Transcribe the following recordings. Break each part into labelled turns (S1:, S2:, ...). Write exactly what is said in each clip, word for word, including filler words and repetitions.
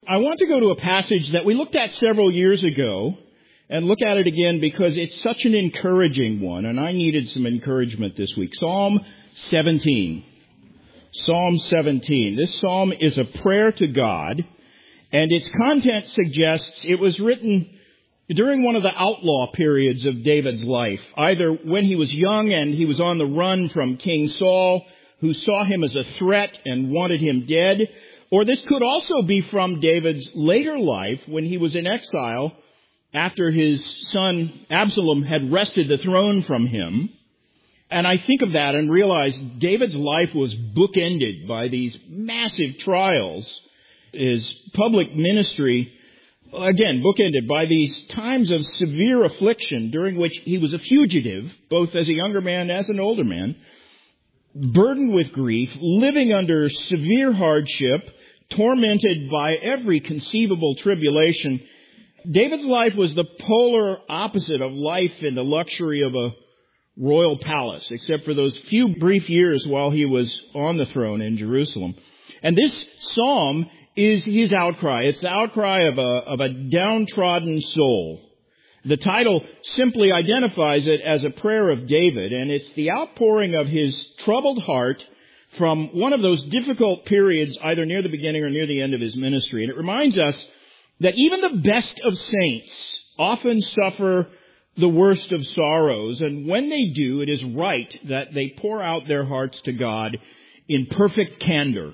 S1: I want to go to a passage that we looked at several years ago and look at it again because it's such an encouraging one, and I needed some encouragement this week. Psalm seventeen. Psalm seventeen. This psalm is a prayer to God, and its content suggests it was written during one of the outlaw periods of David's life, either when he was young and he was on the run from King Saul, who saw him as a threat and wanted him dead, or this could also be from David's later life when he was in exile after his son Absalom had wrested the throne from him. And I think of that and realize David's life was bookended by these massive trials. His public ministry, again, bookended by these times of severe affliction during which he was a fugitive, both as a younger man and as an older man, burdened with grief, living under severe hardship, tormented by every conceivable tribulation. David's life was the polar opposite of life in the luxury of a royal palace, except for those few brief years while he was on the throne in Jerusalem. And this psalm is his outcry. It's the outcry of a, of a downtrodden soul. The title simply identifies it as a prayer of David, and it's the outpouring of his troubled heart from one of those difficult periods, either near the beginning or near the end of his ministry. And it reminds us that even the best of saints often suffer the worst of sorrows, and when they do, it is right that they pour out their hearts to God in perfect candor.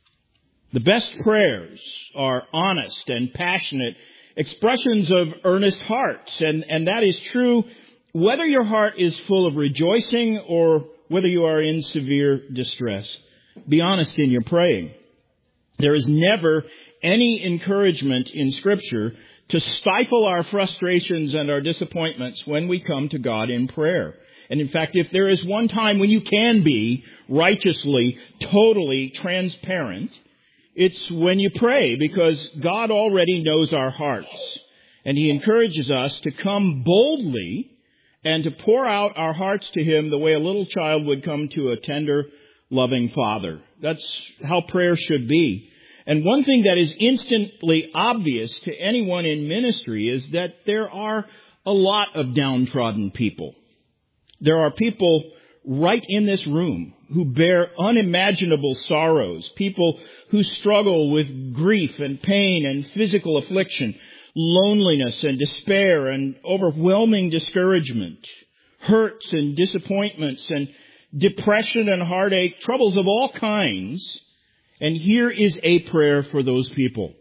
S1: The best prayers are honest and passionate expressions of earnest hearts, and, and that is true whether your heart is full of rejoicing or whether you are in severe distress. Be honest in your praying. There is never any encouragement in Scripture to stifle our frustrations and our disappointments when we come to God in prayer. And in fact, if there is one time when you can be righteously, totally transparent, it's when you pray, because God already knows our hearts. And He encourages us to come boldly and to pour out our hearts to Him the way a little child would come to a tender, loving father. That's how prayer should be. And one thing that is instantly obvious to anyone in ministry is that there are a lot of downtrodden people. There are people right in this room who bear unimaginable sorrows, people who struggle with grief and pain and physical affliction, loneliness and despair and overwhelming discouragement, hurts and disappointments and depression and heartache, troubles of all kinds. And here is a prayer for those people.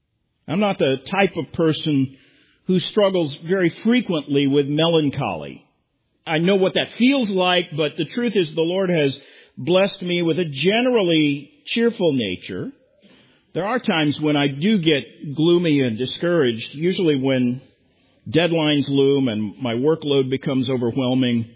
S1: I'm not the type of person who struggles very frequently with melancholy. I know what that feels like, but the truth is the Lord has blessed me with a generally cheerful nature. There are times when I do get gloomy and discouraged, usually when deadlines loom and my workload becomes overwhelming,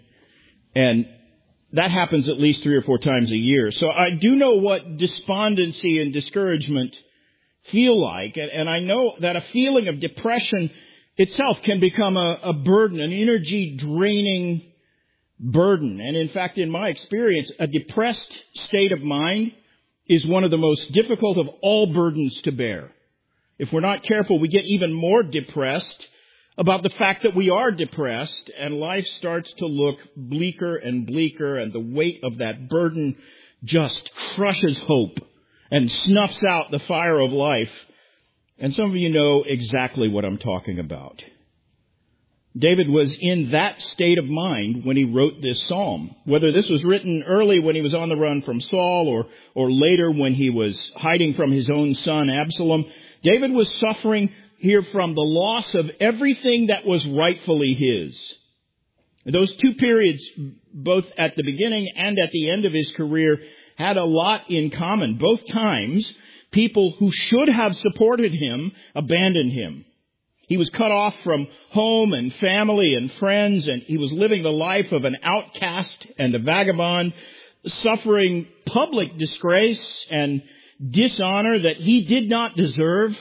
S1: and that happens at least three or four times a year. So I do know what despondency and discouragement feel like, and, and I know that a feeling of depression itself can become a, a burden, an energy-draining burden. And in fact, in my experience, a depressed state of mind is one of the most difficult of all burdens to bear. If we're not careful, we get even more depressed about the fact that we are depressed, and life starts to look bleaker and bleaker, and the weight of that burden just crushes hope and snuffs out the fire of life. And some of you know exactly what I'm talking about. David was in that state of mind when he wrote this psalm. Whether this was written early when he was on the run from Saul or, or later when he was hiding from his own son Absalom, David was suffering here from the loss of everything that was rightfully his. Those two periods, both at the beginning and at the end of his career, had a lot in common. Both times, people who should have supported him abandoned him. He was cut off from home and family and friends, and he was living the life of an outcast and a vagabond, suffering public disgrace and dishonor that he did not deserve.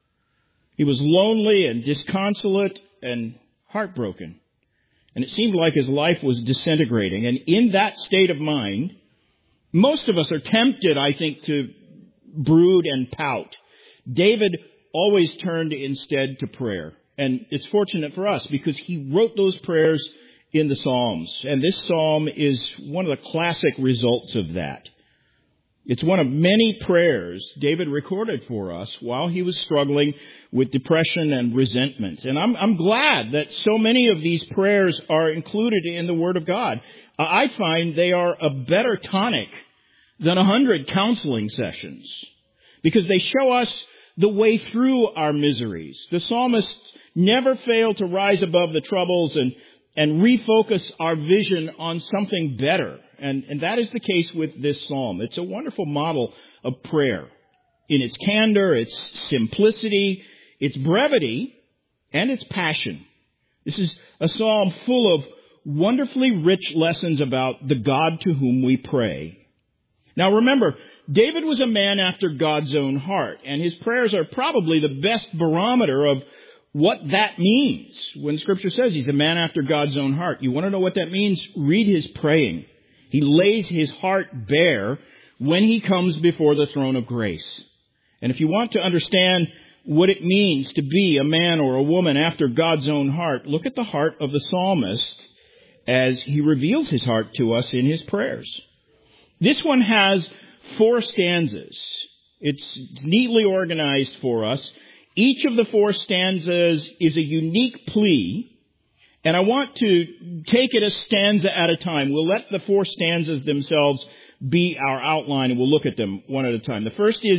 S1: He was lonely and disconsolate and heartbroken. And it seemed like his life was disintegrating. And in that state of mind, most of us are tempted, I think, to brood and pout. David always turned instead to prayer. And it's fortunate for us because he wrote those prayers in the Psalms. And this psalm is one of the classic results of that. It's one of many prayers David recorded for us while he was struggling with depression and resentment. And I'm, I'm glad that so many of these prayers are included in the Word of God. I find they are a better tonic than a hundred counseling sessions because they show us the way through our miseries. The psalmists never fail to rise above the troubles and, and refocus our vision on something better. And, and that is the case with this psalm. It's a wonderful model of prayer in its candor, its simplicity, its brevity, and its passion. This is a psalm full of wonderfully rich lessons about the God to whom we pray. Now remember, David was a man after God's own heart, and his prayers are probably the best barometer of what that means. When Scripture says he's a man after God's own heart, you want to know what that means? Read his praying. He lays his heart bare when he comes before the throne of grace. And if you want to understand what it means to be a man or a woman after God's own heart, look at the heart of the psalmist as he reveals his heart to us in his prayers. This one has four stanzas. It's neatly organized for us. Each of the four stanzas is a unique plea. And I want to take it a stanza at a time. We'll let the four stanzas themselves be our outline, and we'll look at them one at a time. The first is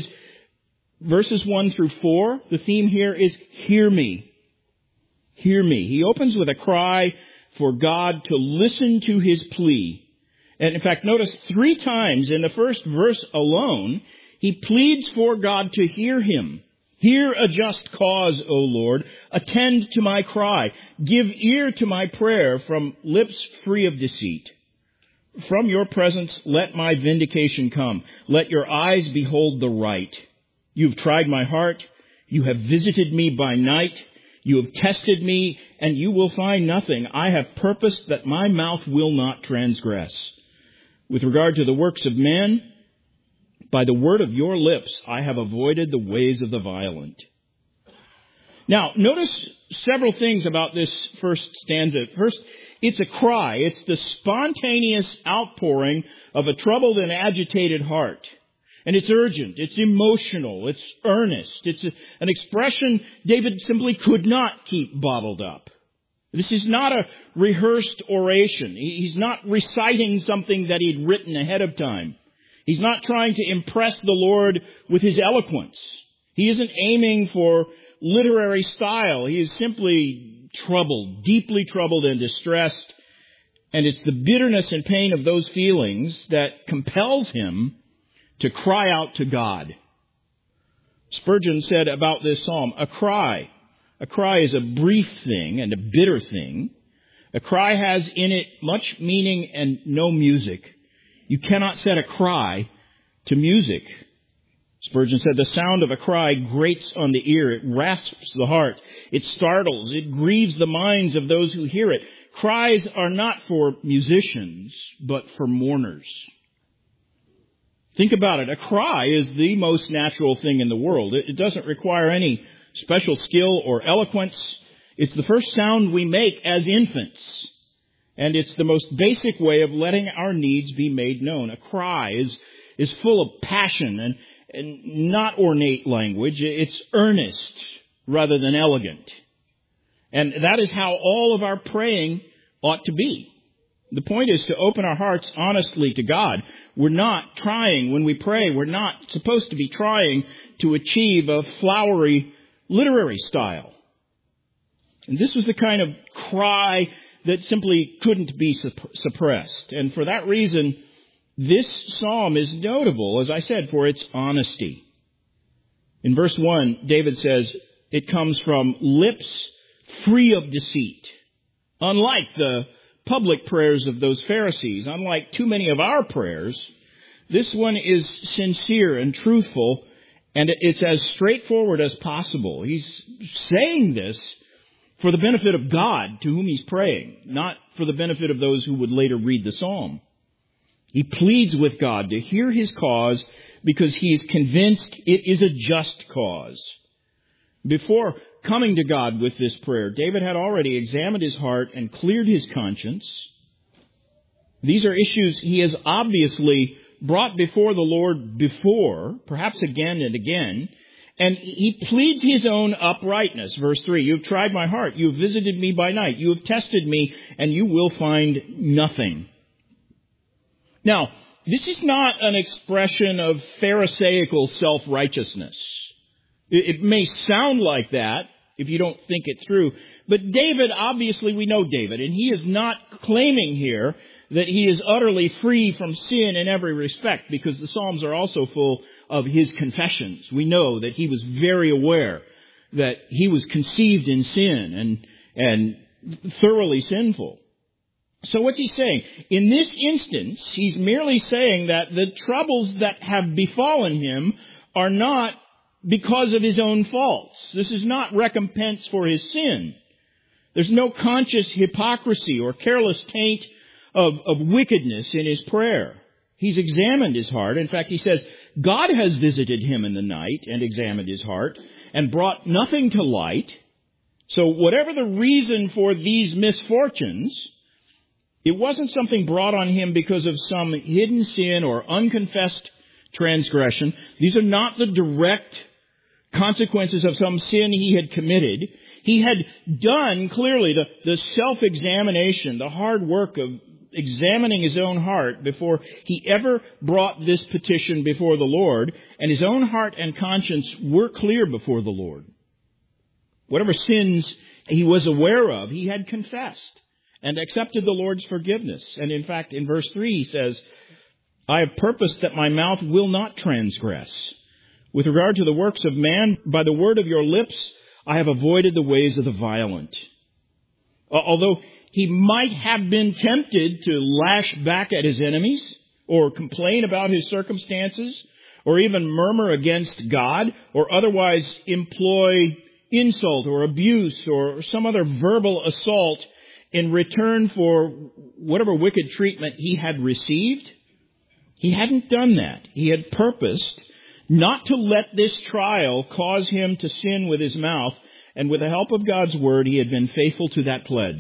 S1: verses one through four. The theme here is, hear me. Hear me. He opens with a cry for God to listen to his plea. And in fact, notice three times in the first verse alone, he pleads for God to hear him. Hear a just cause, O Lord. Attend to my cry. Give ear to my prayer from lips free of deceit. From your presence, let my vindication come. Let your eyes behold the right. You've tried my heart. You have visited me by night. You have tested me, and you will find nothing. I have purposed that my mouth will not transgress. With regard to the works of men, by the word of your lips, I have avoided the ways of the violent. Now, notice several things about this first stanza. First, it's a cry. It's the spontaneous outpouring of a troubled and agitated heart. And it's urgent. It's emotional. It's earnest. It's a, an expression David simply could not keep bottled up. This is not a rehearsed oration. He's not reciting something that he'd written ahead of time. He's not trying to impress the Lord with his eloquence. He isn't aiming for literary style. He is simply troubled, deeply troubled and distressed. And it's the bitterness and pain of those feelings that compels him to cry out to God. Spurgeon said about this psalm, a cry. A cry is a brief thing and a bitter thing. A cry has in it much meaning and no music. You cannot set a cry to music. Spurgeon said, the sound of a cry grates on the ear. It rasps the heart. It startles. It grieves the minds of those who hear it. Cries are not for musicians, but for mourners. Think about it. A cry is the most natural thing in the world. It doesn't require any special skill or eloquence. It's the first sound we make as infants. And it's the most basic way of letting our needs be made known. A cry is, is full of passion and, and not ornate language. It's earnest rather than elegant. And that is how all of our praying ought to be. The point is to open our hearts honestly to God. We're not trying, when we pray, we're not supposed to be trying to achieve a flowery literary style. And this was the kind of cry that simply couldn't be suppressed. And for that reason, this psalm is notable, as I said, for its honesty. In verse one, David says, it comes from lips free of deceit. Unlike the public prayers of those Pharisees, unlike too many of our prayers, this one is sincere and truthful, and it's as straightforward as possible. He's saying this for the benefit of God to whom he's praying, not for the benefit of those who would later read the psalm. He pleads with God to hear his cause because he is convinced it is a just cause. Before coming to God with this prayer, David had already examined his heart and cleared his conscience. These are issues he has obviously brought before the Lord before, perhaps again and again, and he pleads his own uprightness. Verse three, you have tried my heart, you have visited me by night, you have tested me, and you will find nothing. Now, this is not an expression of Pharisaical self-righteousness. It may sound like that if you don't think it through, but David, obviously we know David, and he is not claiming here that he is utterly free from sin in every respect, because the Psalms are also full of his confessions. We know that he was very aware that he was conceived in sin and, and thoroughly sinful. So what's he saying? In this instance, he's merely saying that the troubles that have befallen him are not because of his own faults. This is not recompense for his sin. There's no conscious hypocrisy or careless taint of, of wickedness in his prayer. He's examined his heart. In fact, he says, God has visited him in the night and examined his heart and brought nothing to light. So whatever the reason for these misfortunes, it wasn't something brought on him because of some hidden sin or unconfessed transgression. These are not the direct consequences of some sin he had committed. He had done, clearly, the, the self-examination, the hard work of examining his own heart before he ever brought this petition before the Lord, and his own heart and conscience were clear before the Lord. Whatever sins he was aware of, he had confessed and accepted the Lord's forgiveness. And in fact, in verse three, he says, I have purposed that my mouth will not transgress. With regard to the works of man, by the word of your lips, I have avoided the ways of the violent. Although he might have been tempted to lash back at his enemies, or complain about his circumstances, or even murmur against God, or otherwise employ insult or abuse or some other verbal assault in return for whatever wicked treatment he had received, he hadn't done that. He had purposed not to let this trial cause him to sin with his mouth, and with the help of God's word, he had been faithful to that pledge.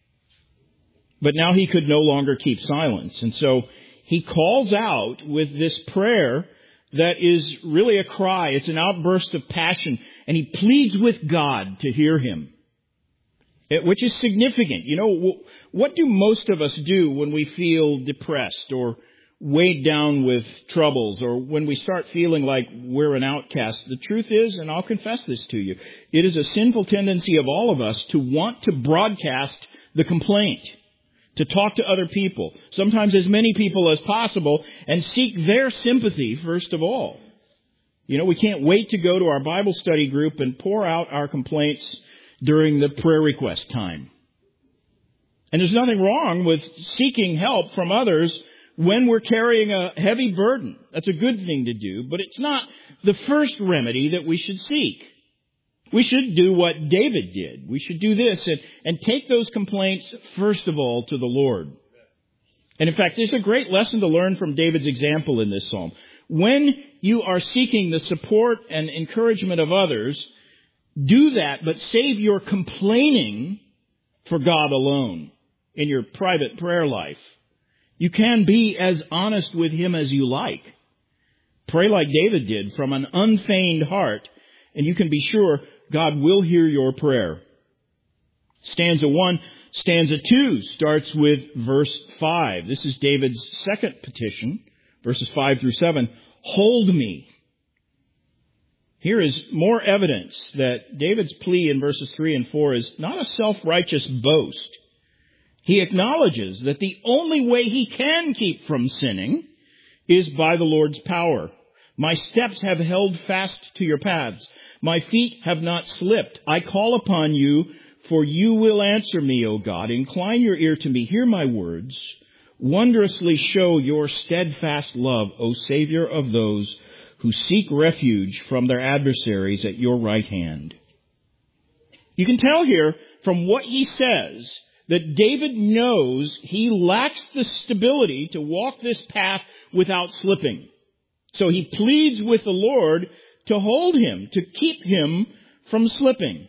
S1: But now he could no longer keep silence, and so he calls out with this prayer that is really a cry. It's an outburst of passion, and he pleads with God to hear him, which is significant. You know, what do most of us do when we feel depressed or weighed down with troubles, or when we start feeling like we're an outcast? The truth is, and I'll confess this to you, it is a sinful tendency of all of us to want to broadcast the complaint, to talk to other people, sometimes as many people as possible, and seek their sympathy first of all. You know, we can't wait to go to our Bible study group and pour out our complaints during the prayer request time. And there's nothing wrong with seeking help from others when we're carrying a heavy burden. That's a good thing to do, but it's not the first remedy that we should seek. We should do what David did. We should do this and, and take those complaints first of all to the Lord. And in fact, there's a great lesson to learn from David's example in this psalm. When you are seeking the support and encouragement of others, do that, but save your complaining for God alone in your private prayer life. You can be as honest with Him as you like. Pray like David did from an unfeigned heart, and you can be sure God will hear your prayer. Stanza one, stanza two starts with verse five. This is David's second petition, verses five through seven. Hold me. Here is more evidence that David's plea in verses three and four is not a self-righteous boast. He acknowledges that the only way he can keep from sinning is by the Lord's power. My steps have held fast to your paths. My feet have not slipped. I call upon you, for you will answer me, O God. Incline your ear to me. Hear my words. Wondrously show your steadfast love, O Savior of those who seek refuge from their adversaries at your right hand. You can tell here from what he says that David knows he lacks the stability to walk this path without slipping. So he pleads with the Lord to hold him, to keep him from slipping.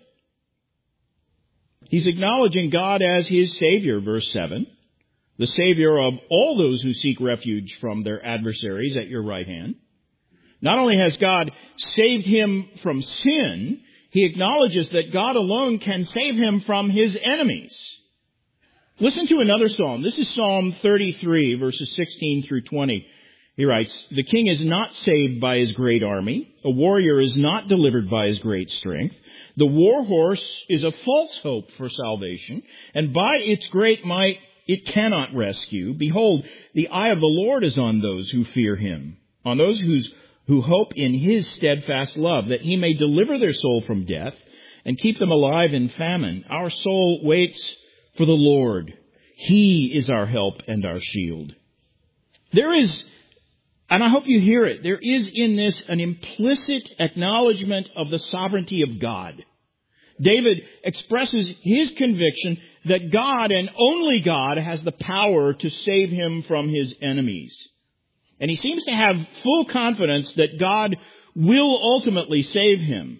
S1: He's acknowledging God as his Savior, verse seven, the Savior of all those who seek refuge from their adversaries at your right hand. Not only has God saved him from sin, he acknowledges that God alone can save him from his enemies. Listen to another psalm. This is Psalm thirty-three, verses sixteen through twenty. He writes, "The king is not saved by his great army. A warrior is not delivered by his great strength. The war horse is a false hope for salvation, and by its great might it cannot rescue. Behold, the eye of the Lord is on those who fear him, on those whose, who hope in his steadfast love, that he may deliver their soul from death and keep them alive in famine. Our soul waits for the Lord. He is our help and our shield." There is, and I hope you hear it, there is in this an implicit acknowledgement of the sovereignty of God. David expresses his conviction that God and only God has the power to save him from his enemies. And he seems to have full confidence that God will ultimately save him.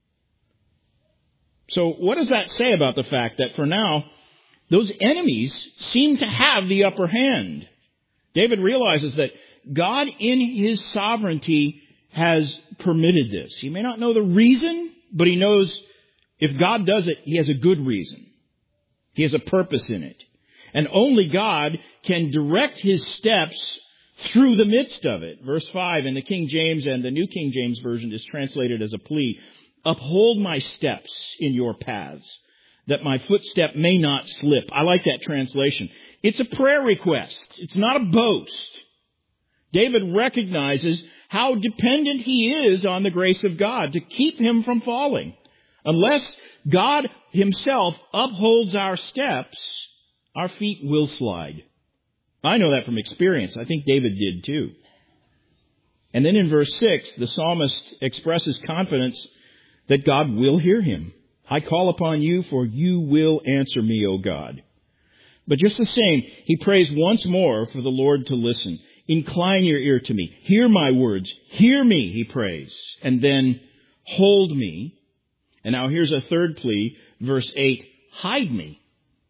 S1: So what does that say about the fact that for now, those enemies seem to have the upper hand? David realizes that God in his sovereignty has permitted this. He may not know the reason, but he knows if God does it, he has a good reason. He has a purpose in it. And only God can direct his steps through the midst of it. Verse five in the King James and the New King James Version is translated as a plea. "Uphold my steps in your paths, that my footstep may not slip." I like that translation. It's a prayer request. It's not a boast. David recognizes how dependent he is on the grace of God to keep him from falling. Unless God himself upholds our steps, our feet will slide. I know that from experience. I think David did too. And then in verse six, the psalmist expresses confidence that God will hear him. "I call upon you, for you will answer me, O God." But just the same, he prays once more for the Lord to listen. "Incline your ear to me. Hear my words. Hear me," he prays. And then, "Hold me." And now here's a third plea, verse eight, "Hide me."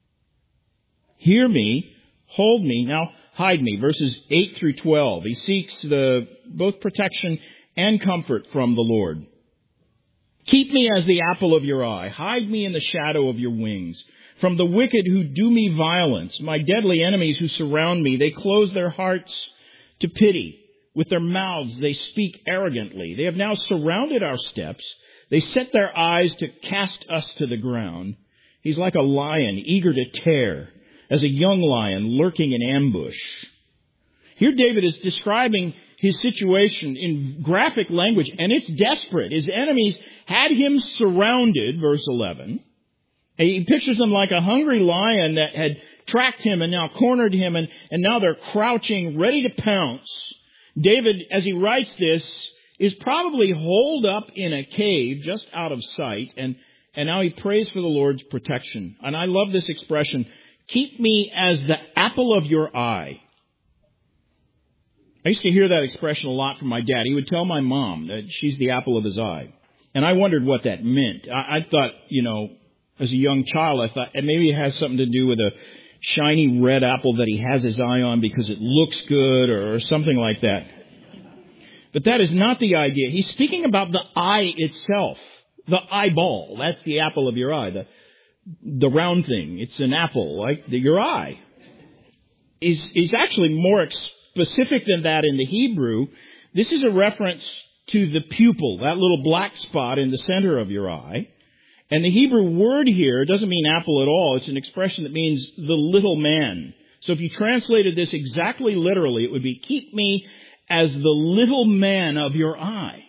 S1: Hear me, hold me, now hide me. Verses eight through twelve. He seeks the both protection and comfort from the Lord. "Keep me as the apple of your eye. Hide me in the shadow of your wings. From the wicked who do me violence, my deadly enemies who surround me, they close their hearts to pity. With their mouths they speak arrogantly. They have now surrounded our steps. They set their eyes to cast us to the ground. He's like a lion eager to tear, as a young lion lurking in ambush." Here David is describing his situation in graphic language, and it's desperate. His enemies had him surrounded, verse eleven. He pictures them like a hungry lion that had tracked him and now cornered him, and, and now they're crouching, ready to pounce. David, as he writes this, is probably holed up in a cave just out of sight, and, and now he prays for the Lord's protection. And I love this expression, "Keep me as the apple of your eye." I used to hear that expression a lot from my dad. He would tell my mom that she's the apple of his eye. And I wondered what that meant. I, I thought, you know, as a young child, I thought maybe it has something to do with a shiny red apple that he has his eye on because it looks good or, or something like that. But that is not the idea. He's speaking about the eye itself, the eyeball. That's the apple of your eye, the, the round thing. It's an apple, like the, your eye. He's, he's actually more ex- specific than that in the Hebrew. This is a reference to the pupil, that little black spot in the center of your eye. And the Hebrew word here doesn't mean apple at all. It's an expression that means the little man. So if you translated this exactly literally, it would be, "Keep me as the little man of your eye."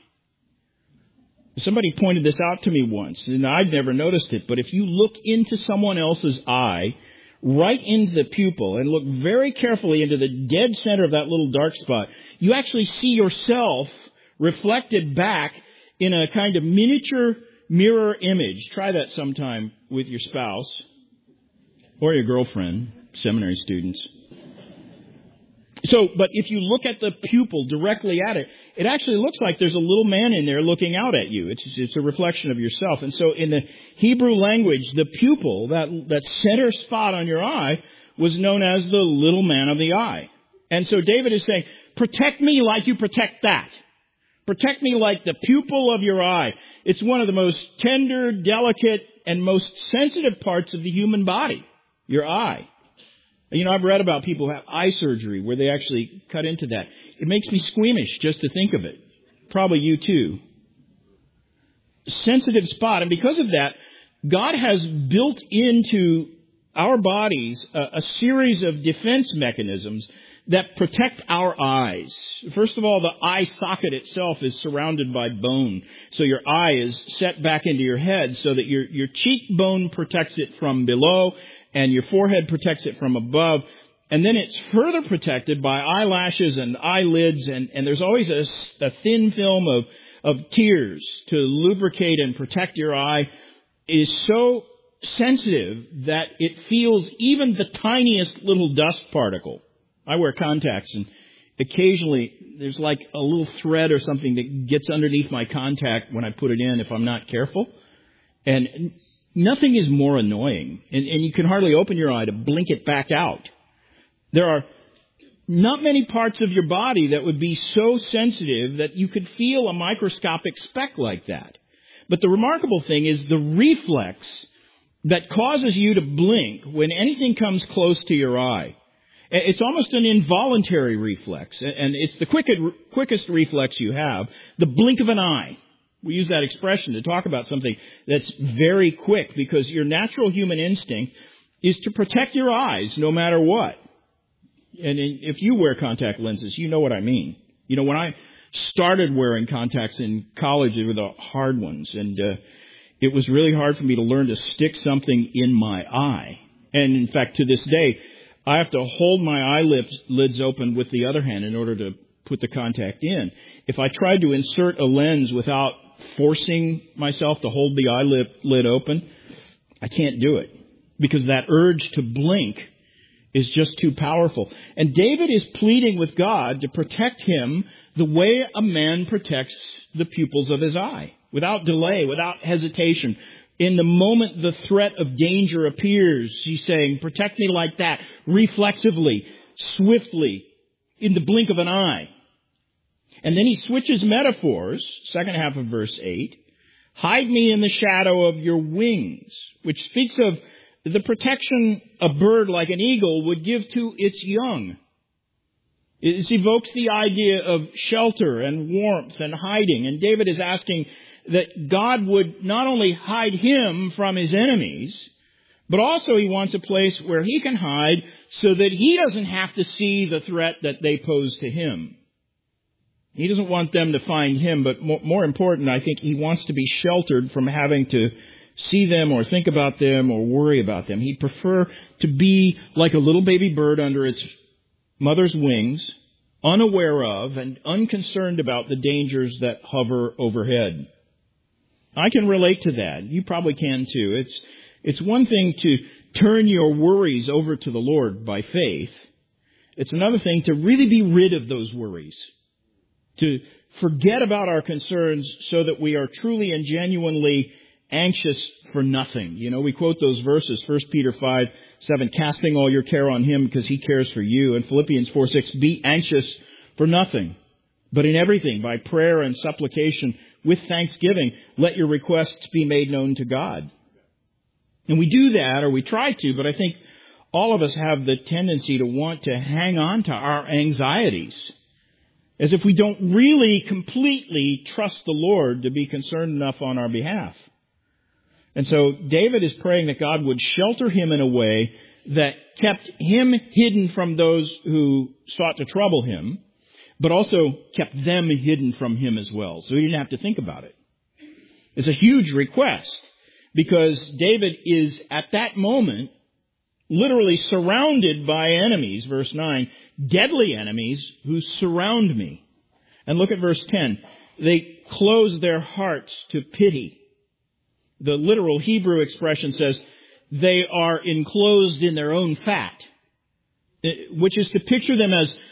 S1: Somebody pointed this out to me once, and I'd never noticed it, but if you look into someone else's eye, right into the pupil, and look very carefully into the dead center of that little dark spot, you actually see yourself reflected back in a kind of miniature mirror image. Try that sometime with your spouse or your girlfriend, seminary students. So, but if you look at the pupil directly at it, it actually looks like there's a little man in there looking out at you. It's, it's a reflection of yourself. And so in the Hebrew language, the pupil, that, that center spot on your eye, was known as the little man of the eye. And so David is saying, protect me like you protect that. Protect me like the pupil of your eye. It's one of the most tender, delicate, and most sensitive parts of the human body, your eye. You know, I've read about people who have eye surgery where they actually cut into that. It makes me squeamish just to think of it. Probably you too. Sensitive spot. And because of that, God has built into our bodies a, a series of defense mechanisms that protect our eyes. First of all, the eye socket itself is surrounded by bone. So your eye is set back into your head so that your, your cheekbone protects it from below and your forehead protects it from above. And then it's further protected by eyelashes and eyelids, and, and there's always a, a thin film of, of tears to lubricate and protect your eye. It is so sensitive that it feels even the tiniest little dust particle. I wear contacts, and occasionally there's like a little thread or something that gets underneath my contact when I put it in if I'm not careful. And nothing is more annoying. And, and you can hardly open your eye to blink it back out. There are not many parts of your body that would be so sensitive that you could feel a microscopic speck like that. But the remarkable thing is the reflex that causes you to blink when anything comes close to your eye. It's almost an involuntary reflex, and it's the quickest, quickest reflex you have, the blink of an eye. We use that expression to talk about something that's very quick because your natural human instinct is to protect your eyes no matter what. And if you wear contact lenses, you know what I mean. You know, when I started wearing contacts in college, they were the hard ones, and uh, it was really hard for me to learn to stick something in my eye. And in fact, to this day, I have to hold my eyelids lids open with the other hand in order to put the contact in. If I tried to insert a lens without forcing myself to hold the eyelid lid open, I can't do it because that urge to blink is just too powerful. And David is pleading with God to protect him the way a man protects the pupils of his eye, without delay, without hesitation. In the moment the threat of danger appears, he's saying, protect me like that, reflexively, swiftly, in the blink of an eye. And then he switches metaphors, second half of verse eight. Hide me in the shadow of your wings, which speaks of the protection a bird like an eagle would give to its young. It evokes the idea of shelter and warmth and hiding. And David is asking that God would not only hide him from his enemies, but also he wants a place where he can hide so that he doesn't have to see the threat that they pose to him. He doesn't want them to find him, but more important, I think he wants to be sheltered from having to see them or think about them or worry about them. He'd prefer to be like a little baby bird under its mother's wings, unaware of and unconcerned about the dangers that hover overhead. I can relate to that. You probably can too. It's, it's one thing to turn your worries over to the Lord by faith. It's another thing to really be rid of those worries. To forget about our concerns so that we are truly and genuinely anxious for nothing. You know, we quote those verses, First Peter five seven, casting all your care on him because he cares for you. And Philippians four six, be anxious for nothing, but in everything, by prayer and supplication, with thanksgiving, let your requests be made known to God. And we do that, or we try to, but I think all of us have the tendency to want to hang on to our anxieties, as if we don't really completely trust the Lord to be concerned enough on our behalf. And so David is praying that God would shelter him in a way that kept him hidden from those who sought to trouble him, but also kept them hidden from him as well, so he didn't have to think about it. It's a huge request, because David is at that moment literally surrounded by enemies, verse nine, deadly enemies who surround me. And look at verse ten. They close their hearts to pity. The literal Hebrew expression says they are enclosed in their own fat, which is to picture them as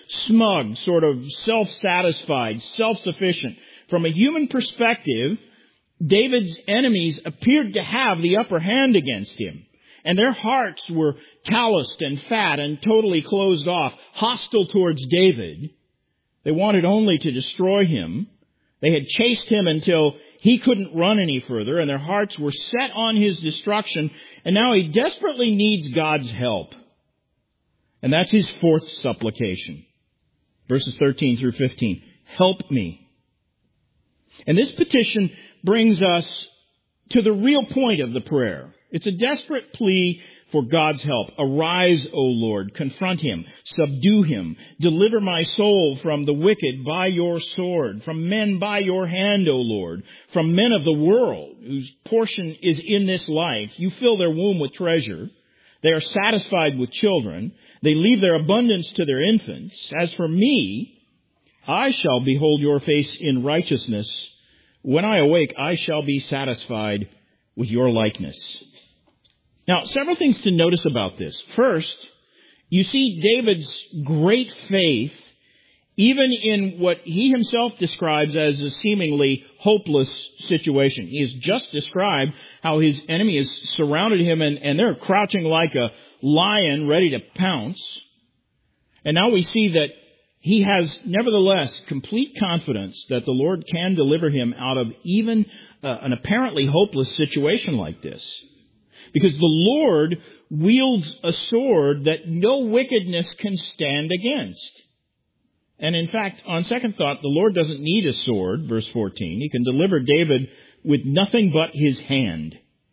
S1: smug, sort of self-satisfied, self-sufficient. From a human perspective, David's enemies appeared to have the upper hand against him. And their hearts were calloused and fat and totally closed off, hostile towards David. They wanted only to destroy him. They had chased him until he couldn't run any further, and their hearts were set on his destruction. And now he desperately needs God's help. And that's his fourth supplication. Verses thirteen through fifteen. Help me. And this petition brings us to the real point of the prayer. It's a desperate plea for God's help. Arise, O Lord, confront him, subdue him, deliver my soul from the wicked by your sword, from men by your hand, O Lord, from men of the world whose portion is in this life. You fill their womb with treasure. They are satisfied with children. They leave their abundance to their infants. As for me, I shall behold your face in righteousness. When I awake, I shall be satisfied with your likeness. Now, several things to notice about this. First, you see David's great faith, even in what he himself describes as a seemingly hopeless situation. He has just described how his enemy has surrounded him and, and they're crouching like a lion ready to pounce. And now we see that he has nevertheless complete confidence that the Lord can deliver him out of even uh, an apparently hopeless situation like this. Because the Lord wields a sword that no wickedness can stand against. And in fact, on second thought, the Lord doesn't need a sword, verse fourteen. He can deliver David with nothing but his hand.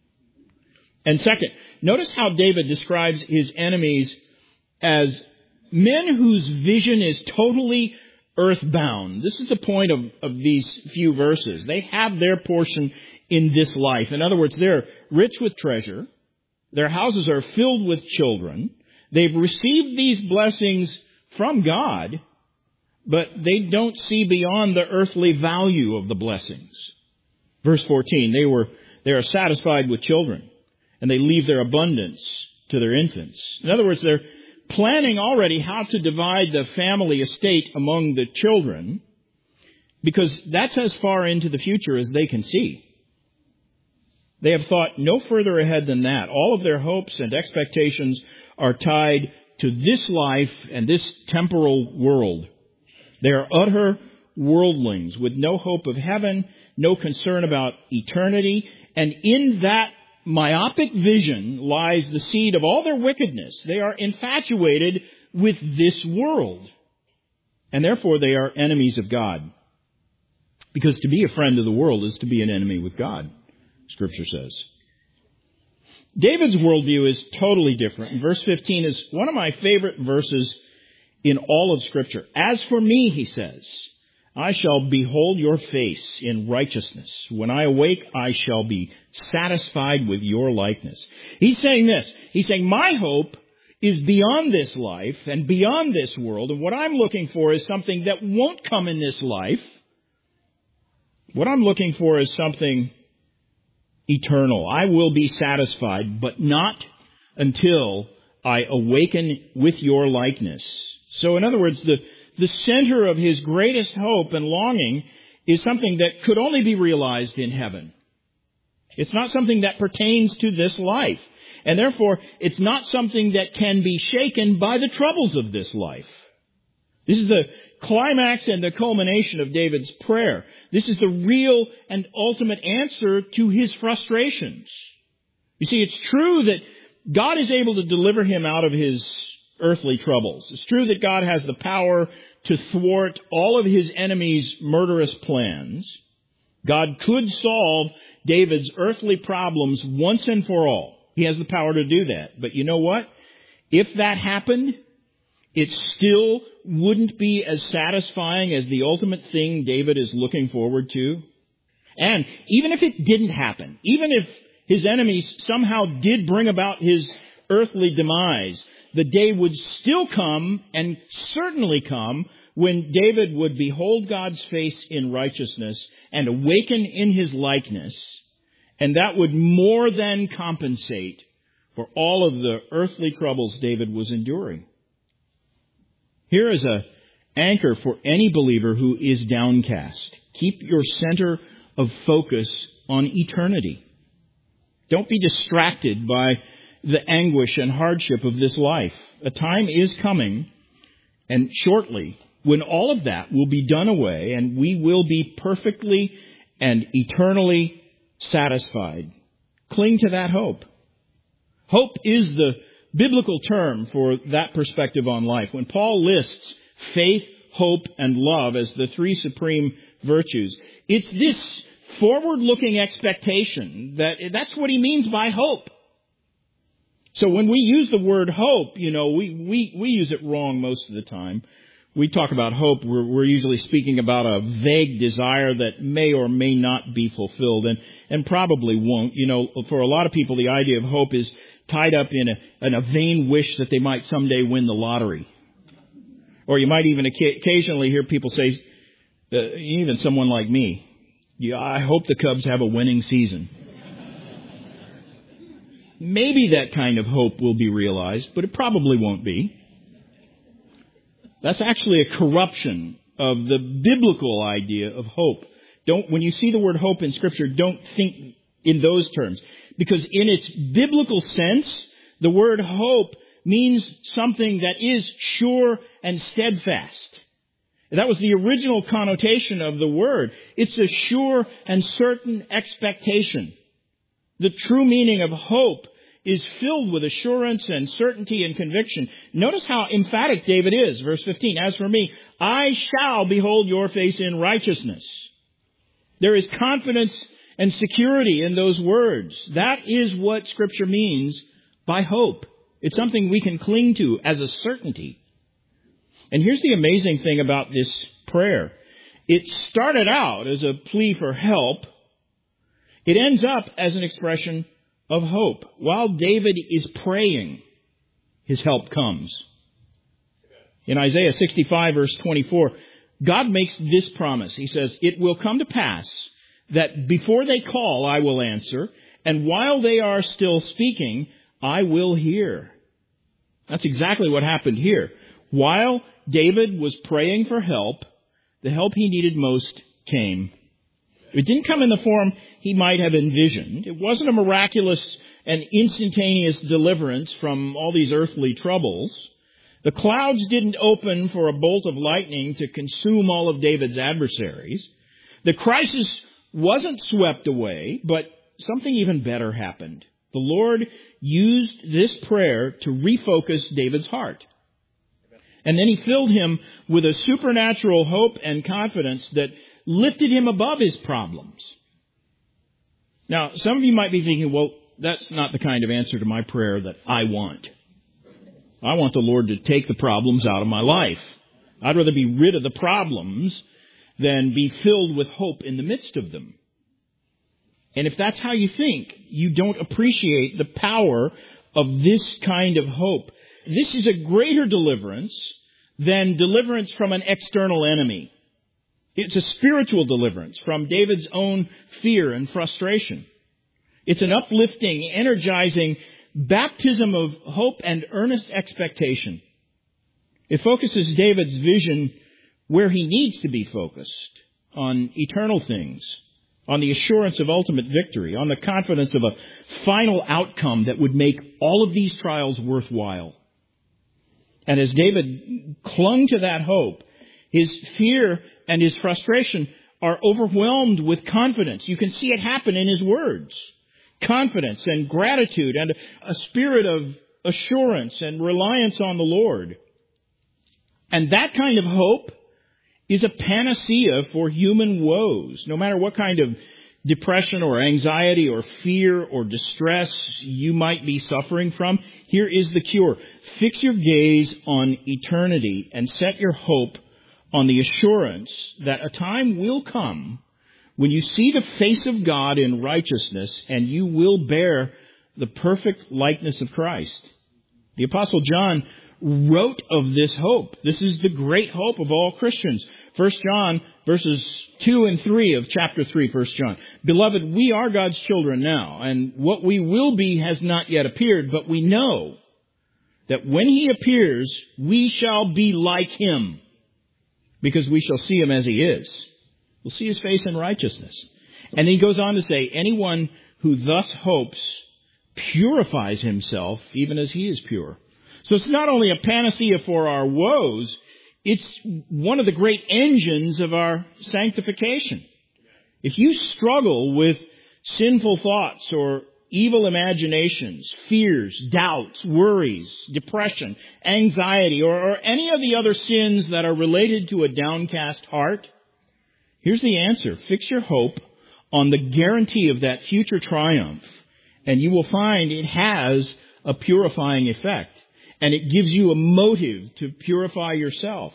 S1: And second, notice how David describes his enemies as men whose vision is totally earthbound. This is the point of, of these few verses. They have their portion in this life. In other words, they're rich with treasure. Their houses are filled with children. They've received these blessings from God, but they don't see beyond the earthly value of the blessings. Verse fourteen, they were they are satisfied with children, and they leave their abundance to their infants. In other words, they're planning already how to divide the family estate among the children, because that's as far into the future as they can see. They have thought no further ahead than that. All of their hopes and expectations are tied to this life and this temporal world. They are utter worldlings with no hope of heaven, no concern about eternity, and in that myopic vision lies the seed of all their wickedness. They are infatuated with this world, and therefore they are enemies of God. Because to be a friend of the world is to be an enemy with God, Scripture says. David's worldview is totally different. And verse fifteen is one of my favorite verses in all of Scripture. As for me, he says, I shall behold your face in righteousness. When I awake, I shall be satisfied with your likeness. He's saying this. He's saying, my hope is beyond this life and beyond this world. And what I'm looking for is something that won't come in this life. What I'm looking for is something eternal. I will be satisfied, but not until I awaken with your likeness. So in other words, the, the center of his greatest hope and longing is something that could only be realized in heaven. It's not something that pertains to this life. And therefore, it's not something that can be shaken by the troubles of this life. This is the climax and the culmination of David's prayer. This is the real and ultimate answer to his frustrations. You see, it's true that God is able to deliver him out of his earthly troubles. It's true that God has the power to thwart all of his enemies' murderous plans. God could solve David's earthly problems once and for all. He has the power to do that. But you know what? If that happened, it still wouldn't be as satisfying as the ultimate thing David is looking forward to. And even if it didn't happen, even if his enemies somehow did bring about his earthly demise, the day would still come, and certainly come, when David would behold God's face in righteousness and awaken in his likeness, and that would more than compensate for all of the earthly troubles David was enduring. Here is a, anchor for any believer who is downcast. Keep your center of focus on eternity. Don't be distracted by the anguish and hardship of this life. A time is coming, and shortly, when all of that will be done away and we will be perfectly and eternally satisfied. Cling to that hope. Hope is the biblical term for that perspective on life. When Paul lists faith, hope, and love as the three supreme virtues, it's this forward-looking expectation that that's what he means by hope. So when we use the word hope, you know, we, we, we use it wrong most of the time. We talk about hope, we're, we're usually speaking about a vague desire that may or may not be fulfilled, and, and probably won't. You know, for a lot of people, the idea of hope is tied up in a, in a vain wish that they might someday win the lottery. Or you might even occasionally hear people say, uh, even someone like me, yeah, I hope the Cubs have a winning season. Maybe that kind of hope will be realized, but it probably won't be. That's actually a corruption of the biblical idea of hope. Don't, when you see the word hope in Scripture, don't think in those terms. Because in its biblical sense, the word hope means something that is sure and steadfast. That was the original connotation of the word. It's a sure and certain expectation. The true meaning of hope is filled with assurance and certainty and conviction. Notice how emphatic David is. Verse fifteen, as for me, I shall behold your face in righteousness. There is confidence and security in those words. That is what Scripture means by hope. It's something we can cling to as a certainty. And here's the amazing thing about this prayer. It started out as a plea for help. It ends up as an expression of hope. While David is praying, his help comes. In Isaiah sixty-five, verse twenty-four, God makes this promise. He says, it will come to pass that before they call, I will answer, and while they are still speaking, I will hear. That's exactly what happened here. While David was praying for help, the help he needed most came. It didn't come in the form he might have envisioned. It wasn't a miraculous and instantaneous deliverance from all these earthly troubles. The clouds didn't open for a bolt of lightning to consume all of David's adversaries. The crisis wasn't swept away, but something even better happened. The Lord used this prayer to refocus David's heart. And then he filled him with a supernatural hope and confidence that lifted him above his problems. Now, some of you might be thinking, well, that's not the kind of answer to my prayer that I want. I want the Lord to take the problems out of my life. I'd rather be rid of the problems than be filled with hope in the midst of them. And if that's how you think, you don't appreciate the power of this kind of hope. This is a greater deliverance than deliverance from an external enemy. It's a spiritual deliverance from David's own fear and frustration. It's an uplifting, energizing baptism of hope and earnest expectation. It focuses David's vision where he needs to be focused, on eternal things, on the assurance of ultimate victory, on the confidence of a final outcome that would make all of these trials worthwhile. And as David clung to that hope, his fear and his frustration are overwhelmed with confidence. You can see it happen in his words. Confidence and gratitude and a spirit of assurance and reliance on the Lord. And that kind of hope is a panacea for human woes. No matter what kind of depression or anxiety or fear or distress you might be suffering from, here is the cure. Fix your gaze on eternity and set your hope on the assurance that a time will come when you see the face of God in righteousness and you will bear the perfect likeness of Christ. The Apostle John wrote of this hope. This is the great hope of all Christians. First John verses two and three of chapter three, First John. Beloved, we are God's children now, and what we will be has not yet appeared, but we know that when he appears, we shall be like him, because we shall see him as he is. We'll see his face in righteousness. And he goes on to say, anyone who thus hopes purifies himself even as he is pure. So it's not only a panacea for our woes, it's one of the great engines of our sanctification. If you struggle with sinful thoughts or evil imaginations, fears, doubts, worries, depression, anxiety, or, or any of the other sins that are related to a downcast heart, here's the answer. Fix your hope on the guarantee of that future triumph, and you will find it has a purifying effect, and it gives you a motive to purify yourself.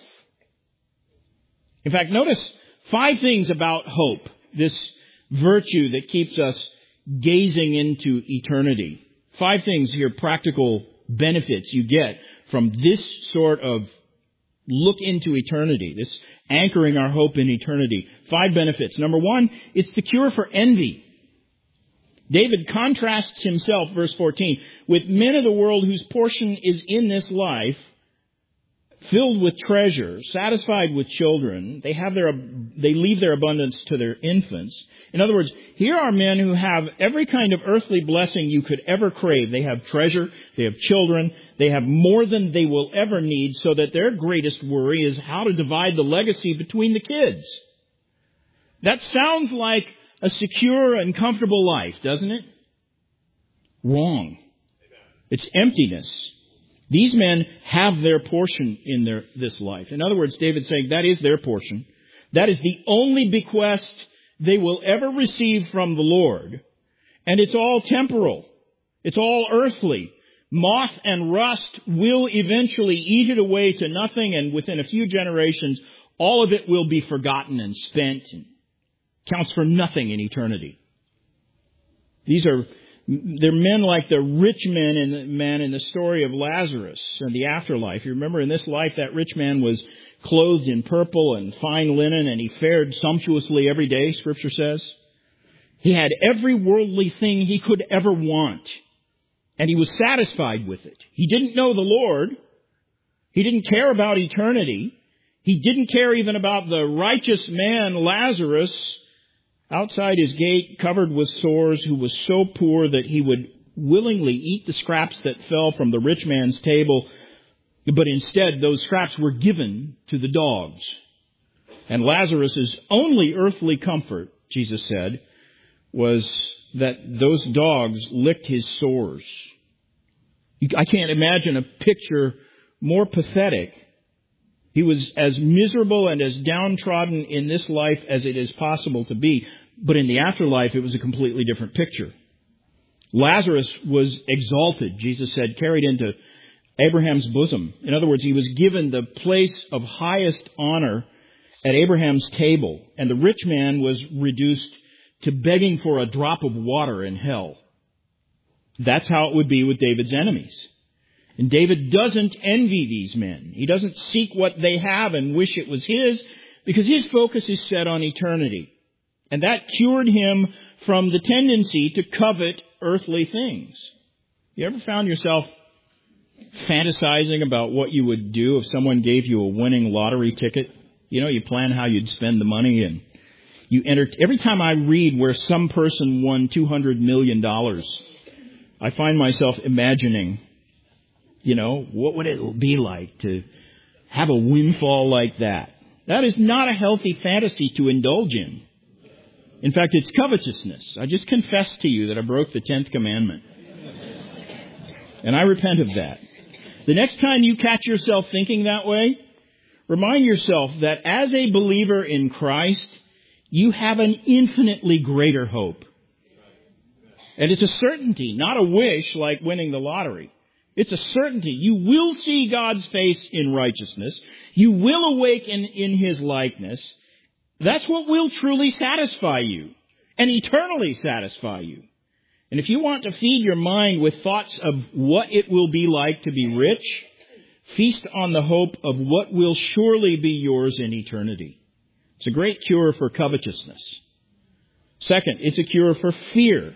S1: In fact, notice five things about hope, this virtue that keeps us gazing into eternity. Five things here, practical benefits you get from this sort of look into eternity, this anchoring our hope in eternity. Five benefits. Number one, it's the cure for envy. David contrasts himself, verse fourteen, with men of the world whose portion is in this life, filled with treasure, satisfied with children. They have their, they leave their abundance to their infants. In other words, here are men who have every kind of earthly blessing you could ever crave. They have treasure, they have children, they have more than they will ever need, so that their greatest worry is how to divide the legacy between the kids. That sounds like a secure and comfortable life, doesn't it? Wrong. It's emptiness. These men have their portion in their this life. In other words, David's saying that is their portion. That is the only bequest they will ever receive from the Lord. And it's all temporal. It's all earthly. Moth and rust will eventually eat it away to nothing, and within a few generations, all of it will be forgotten and spent and counts for nothing in eternity. These are They're men like the rich men in the, man in the story of Lazarus and the afterlife. You remember in this life that rich man was clothed in purple and fine linen, and he fared sumptuously every day, Scripture says. He had every worldly thing he could ever want, and he was satisfied with it. He didn't know the Lord. He didn't care about eternity. He didn't care even about the righteous man Lazarus outside his gate, covered with sores, who was so poor that he would willingly eat the scraps that fell from the rich man's table, but instead those scraps were given to the dogs. And Lazarus' only earthly comfort, Jesus said, was that those dogs licked his sores. I can't imagine a picture more pathetic. He was as miserable and as downtrodden in this life as it is possible to be. But in the afterlife, it was a completely different picture. Lazarus was exalted, Jesus said, carried into Abraham's bosom. In other words, he was given the place of highest honor at Abraham's table. And the rich man was reduced to begging for a drop of water in hell. That's how it would be with David's enemies. And David doesn't envy these men. He doesn't seek what they have and wish it was his, because his focus is set on eternity. And that cured him from the tendency to covet earthly things. You ever found yourself fantasizing about what you would do if someone gave you a winning lottery ticket? You know, you plan how you'd spend the money, and you enter. Every time I read where some person won two hundred million dollars, I find myself imagining, you know, what would it be like to have a windfall like that? That is not a healthy fantasy to indulge in. In fact, it's covetousness. I just confess to you that I broke the tenth commandment. And I repent of that. The next time you catch yourself thinking that way, remind yourself that as a believer in Christ, you have an infinitely greater hope. And it's a certainty, not a wish like winning the lottery. It's a certainty. You will see God's face in righteousness. You will awaken in His likeness. That's what will truly satisfy you and eternally satisfy you. And if you want to feed your mind with thoughts of what it will be like to be rich, feast on the hope of what will surely be yours in eternity. It's a great cure for covetousness. Second, it's a cure for fear.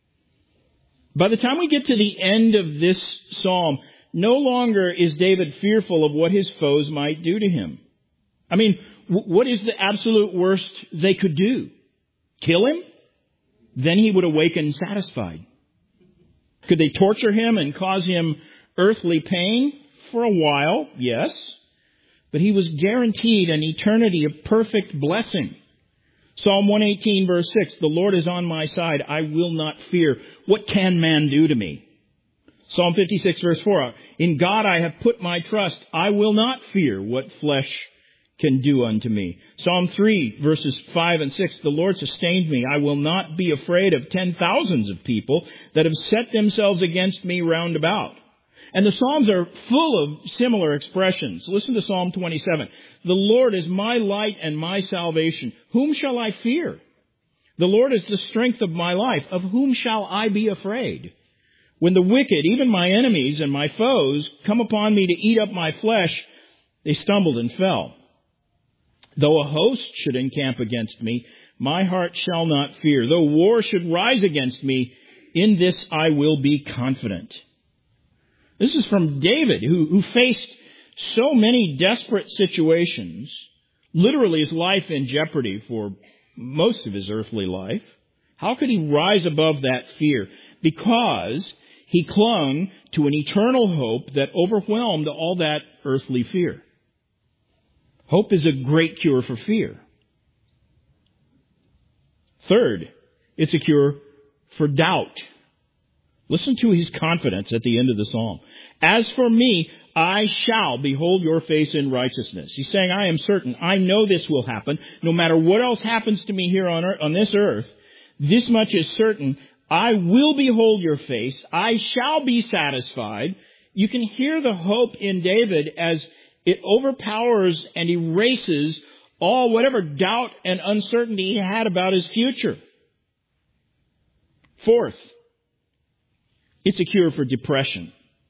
S1: By the time we get to the end of this psalm, no longer is David fearful of what his foes might do to him. I mean, what is the absolute worst they could do? Kill him? Then he would awaken satisfied. Could they torture him and cause him earthly pain? For a while, yes. But he was guaranteed an eternity of perfect blessing. Psalm one eighteen verse six, the Lord is on my side. I will not fear. What can man do to me? Psalm fifty-six verse four, in God I have put my trust. I will not fear what flesh can do unto me. Psalm three verses five and six, the Lord sustained me. I will not be afraid of ten thousands of people that have set themselves against me round about. And the Psalms are full of similar expressions. Listen to Psalm twenty-seven. The Lord is my light and my salvation. Whom shall I fear? The Lord is the strength of my life. Of whom shall I be afraid? When the wicked, even my enemies and my foes, come upon me to eat up my flesh, they stumbled and fell. Though a host should encamp against me, my heart shall not fear. Though war should rise against me, in this I will be confident. This is from David, who, who faced so many desperate situations, literally his life in jeopardy for most of his earthly life. How could he rise above that fear? Because he clung to an eternal hope that overwhelmed all that earthly fear. Hope is a great cure for fear. Third, it's a cure for doubt. Listen to his confidence at the end of the psalm. As for me, I shall behold your face in righteousness. He's saying, I am certain. I know this will happen. No matter what else happens to me here on earth, on this earth, this much is certain. I will behold your face. I shall be satisfied. You can hear the hope in David as it overpowers and erases all whatever doubt and uncertainty he had about his future. Fourth, it's a cure for depression.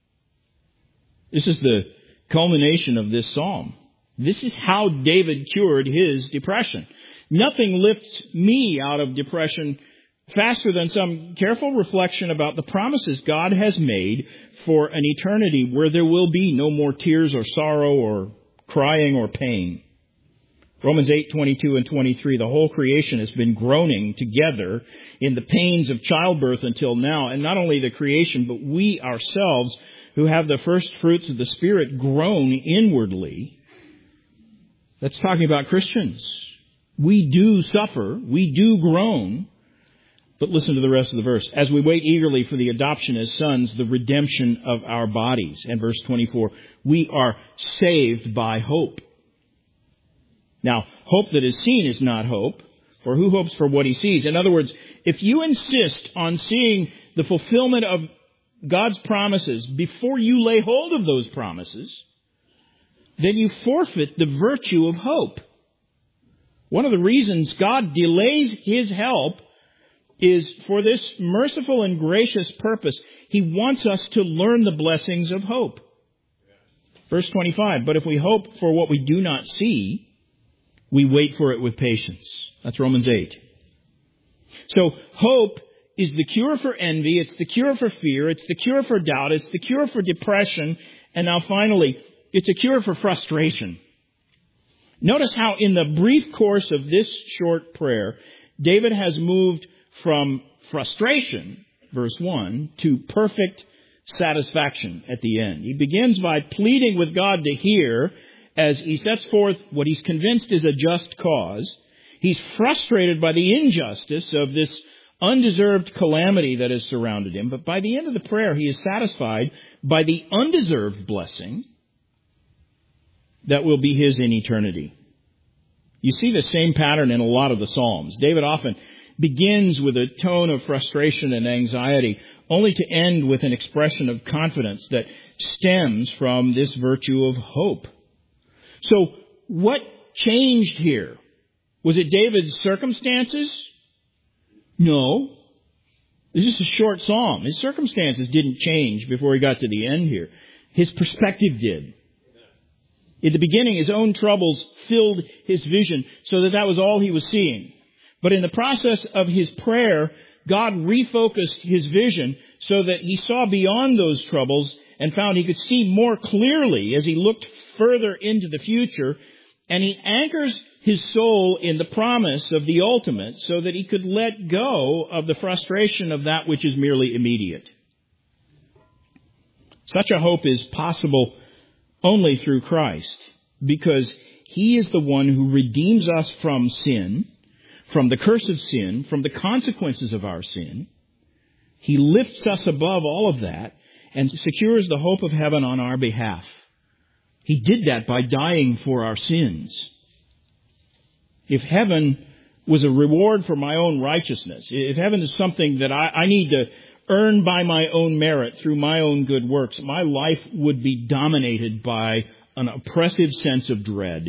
S1: This is the culmination of this psalm. This is how David cured his depression. Nothing lifts me out of depression faster than some careful reflection about the promises God has made for an eternity where there will be no more tears or sorrow or crying or pain. Romans eight, twenty-two and twenty-three, the whole creation has been groaning together in the pains of childbirth until now. And not only the creation, but we ourselves who have the first fruits of the Spirit groan inwardly. That's talking about Christians. We do suffer. We do groan. But listen to the rest of the verse. As we wait eagerly for the adoption as sons, the redemption of our bodies. And verse twenty-four, we are saved by hope. Now, hope that is seen is not hope, for who hopes for what he sees? In other words, if you insist on seeing the fulfillment of God's promises before you lay hold of those promises, then you forfeit the virtue of hope. One of the reasons God delays his help is for this merciful and gracious purpose. He wants us to learn the blessings of hope. Verse twenty-five, but if we hope for what we do not see, we wait for it with patience. That's Romans eight. So hope is the cure for envy. It's the cure for fear. It's the cure for doubt. It's the cure for depression. And now finally, it's a cure for frustration. Notice how in the brief course of this short prayer, David has moved from frustration, verse one, to perfect satisfaction at the end. He begins by pleading with God to hear as he sets forth what he's convinced is a just cause. He's frustrated by the injustice of this undeserved calamity that has surrounded him. But by the end of the prayer, he is satisfied by the undeserved blessing that will be his in eternity. You see the same pattern in a lot of the Psalms. David often begins with a tone of frustration and anxiety, only to end with an expression of confidence that stems from this virtue of hope. So what changed here? Was it David's circumstances? No. This is a short psalm. His circumstances didn't change before he got to the end here. His perspective did. In the beginning, his own troubles filled his vision so that that was all he was seeing. But in the process of his prayer, God refocused his vision so that he saw beyond those troubles and found he could see more clearly as he looked further into the future And he anchors his soul in the promise of the ultimate so that he could let go of the frustration of that which is merely immediate. Such a hope is possible only through Christ, because he is the one who redeems us from sin, from the curse of sin, from the consequences of our sin. He lifts us above all of that and secures the hope of heaven on our behalf. He did that by dying for our sins. If heaven was a reward for my own righteousness, if heaven is something that I, I need to earn by my own merit through my own good works, my life would be dominated by an oppressive sense of dread,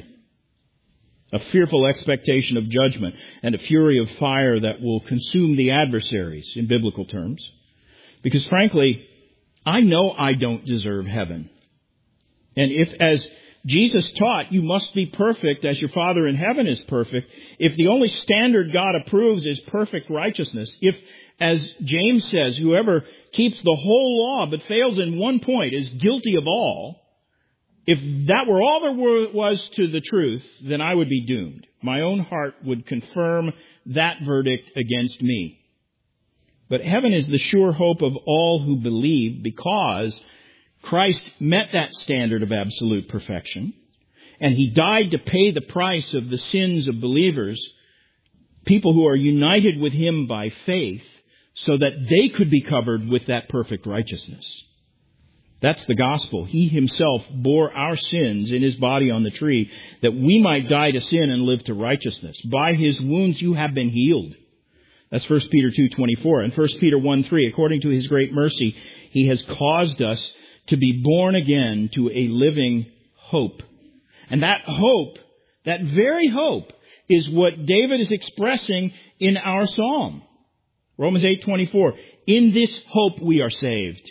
S1: a fearful expectation of judgment, and a fury of fire that will consume the adversaries, in biblical terms. Because frankly, I know I don't deserve heaven. And if, as Jesus taught, you must be perfect as your Father in heaven is perfect, if the only standard God approves is perfect righteousness, if, as James says, whoever keeps the whole law but fails in one point is guilty of all, if that were all there were, was to the truth, then I would be doomed. My own heart would confirm that verdict against me. But heaven is the sure hope of all who believe, because Christ met that standard of absolute perfection, and he died to pay the price of the sins of believers, people who are united with him by faith, so that they could be covered with that perfect righteousness. That's the gospel. He himself bore our sins in his body on the tree, that we might die to sin and live to righteousness. By his wounds you have been healed. That's First Peter two twenty-four. And First Peter one three, according to his great mercy, he has caused us to be born again to a living hope. And that hope, that very hope, is what David is expressing in our psalm. Romans eight twenty-four. In this hope we are saved.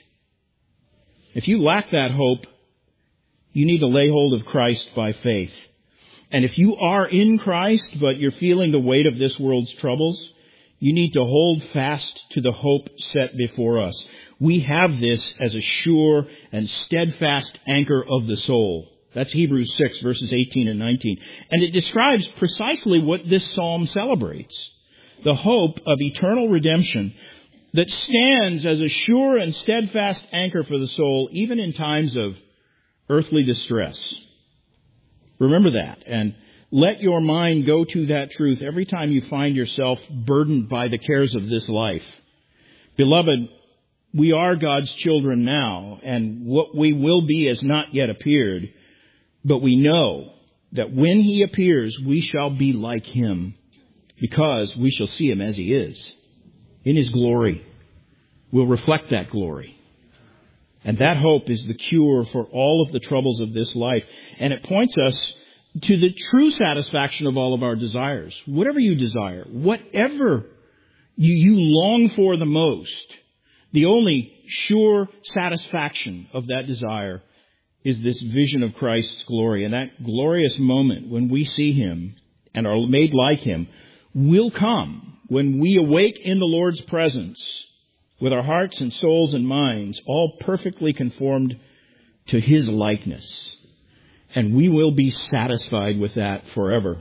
S1: If you lack that hope, you need to lay hold of Christ by faith. And if you are in Christ, but you're feeling the weight of this world's troubles, you need to hold fast to the hope set before us. We have this as a sure and steadfast anchor of the soul. That's Hebrews six, verses eighteen and nineteen. And it describes precisely what this psalm celebrates. The hope of eternal redemption that stands as a sure and steadfast anchor for the soul, even in times of earthly distress. Remember that, and let your mind go to that truth every time you find yourself burdened by the cares of this life. Beloved, we are God's children now, and what we will be has not yet appeared, but we know that when he appears, we shall be like him, because we shall see him as he is, in his glory. We'll reflect that glory. And that hope is the cure for all of the troubles of this life. And it points us to the true satisfaction of all of our desires. Whatever you desire, whatever you, you long for the most, the only sure satisfaction of that desire is this vision of Christ's glory. And that glorious moment when we see him and are made like him will come when we awake in the Lord's presence with our hearts and souls and minds all perfectly conformed to his likeness. And we will be satisfied with that forever.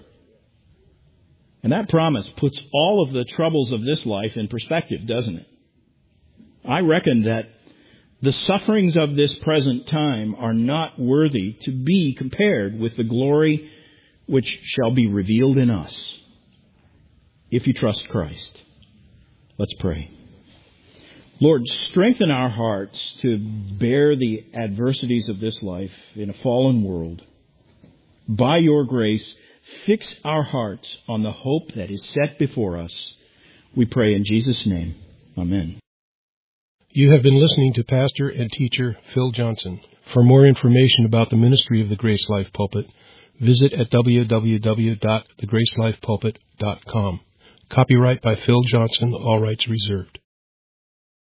S1: And that promise puts all of the troubles of this life in perspective, doesn't it? I reckon that the sufferings of this present time are not worthy to be compared with the glory which shall be revealed in us if you trust Christ. Let's pray. Lord, strengthen our hearts to bear the adversities of this life in a fallen world. By your grace, fix our hearts on the hope that is set before us. We pray in Jesus' name. Amen.
S2: You have been listening to Pastor and Teacher Phil Johnson. For more information about the ministry of the Grace Life Pulpit, visit at w w w dot the grace life pulpit dot com. Copyright by Phil Johnson, all rights reserved.